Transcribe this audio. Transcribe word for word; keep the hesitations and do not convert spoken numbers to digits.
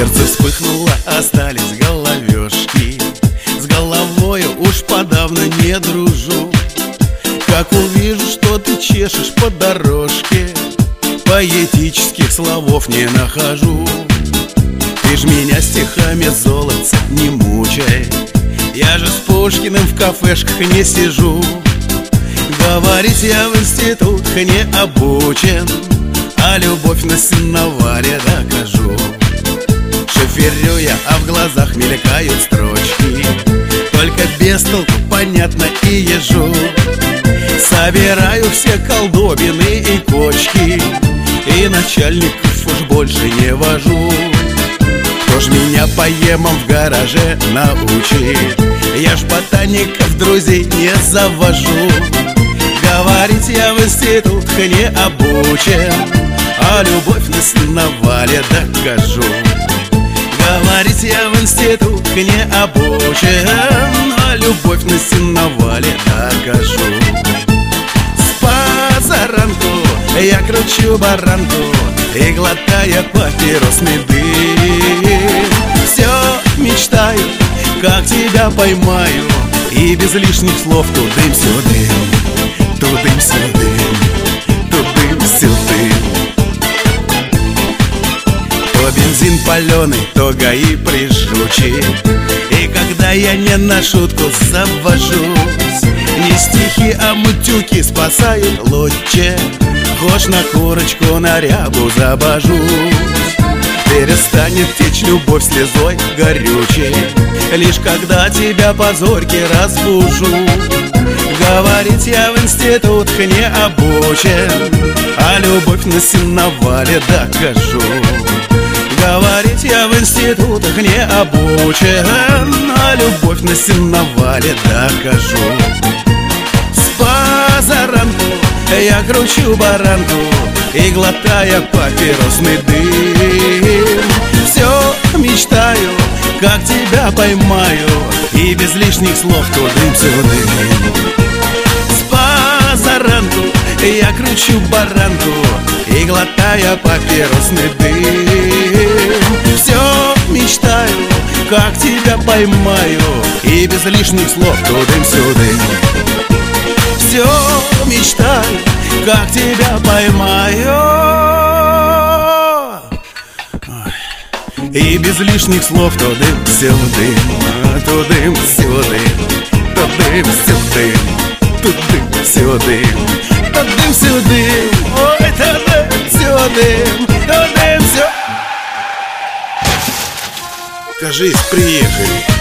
сердце вспыхнуло, остались головешки. С головою уж подавно не дружу. Как увижу, что ты чешешь по дорожке, поэтических словов не нахожу. Ты ж меня стихами, золотца, не мучай. Я же с Пушкиным в кафешках не сижу. Говорить я в институтах не обучен, а любовь на сеновале докажу. Шоферю я, а в глазах мелькают строчки, только без толку понятно и ежу. Собираю все колдобины и кочки, и начальников уж больше не вожу. Кто ж меня поемом в гараже научит? Я ж ботаников друзей не завожу. Говорить я в институтах не обучен, а любовь на сеновале докажу. Говорить я в институтах не обучен, а любовь на сеновале докажу. С позаранку я кручу баранку и глотая папиросный дым. Все мечтаю, как тебя поймаю, и без лишних слов тудым-сюдым, тудым-сюдым, тудым-сюдым. То бензин паленый, то ГАИ прижучий, и когда я не на шутку завожусь, не стихи, а мутюки спасают лучше. Хошь на курочку, на рябу забожусь. Перестанет течь любовь слезой горючей, лишь когда тебя по зорьке разбужу. Говорить я в институтах не обучен, а любовь на сеновале докажу. Говорить я в институтах не обучен, а любовь на сеновале докажу. С позаранку я кручу баранку и глотая папиросный дым. Все мечтаю, как тебя поймаю, и без лишних слов тудым-сюдым. С позаранку я кручу баранку и глотая папиросный дым. Все мечтаю, как тебя поймаю, и без лишних слов тудым-сюдым. Все мечтаю, как тебя поймаю, и без лишних слов тудым-сюдым, тудым-сюдым, тудым-сюдым, тудым-сюдым, тудым-сюдым, ой, тудым-сюдым, тудым-сюдым. Кажись, приехали.